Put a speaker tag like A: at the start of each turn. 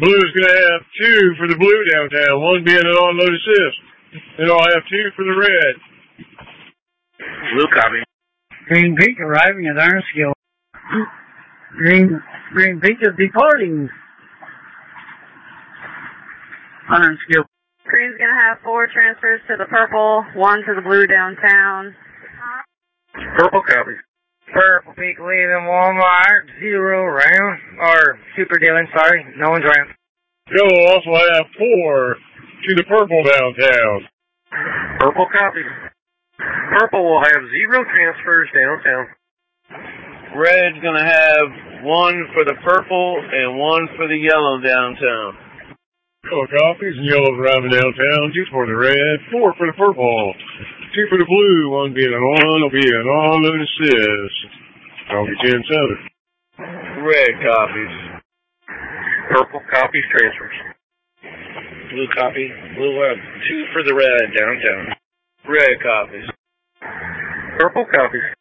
A: Blue's going to have 2 for the blue downtown, 1 being an on-load assist. Then I'll have 2 for the red.
B: Blue copy.
C: Green Peak arriving at Ironskill. Green Peak is departing Ironskill.
D: Green's going to have 4 transfers to the purple, 1 to the blue downtown.
B: Purple copy.
E: Purple Peak leaving Walmart, 0 round, or super dealing, sorry, no one's around.
A: Yellow will also have 4 to the purple downtown.
B: Purple copy. Purple will have 0 transfers downtown.
F: Red's going to have 1 for the purple and 1 for the yellow downtown.
A: Yellow copies and yellow's arriving downtown, 2 for the red, 4 for the purple, 2 for the blue, 1 being an on, will be an on-load assist. Copy 10-7.
F: Red copies.
B: Purple copies transfers.
F: Blue copy. Blue will have 2 for the red downtown. Red copies.
B: Purple copies.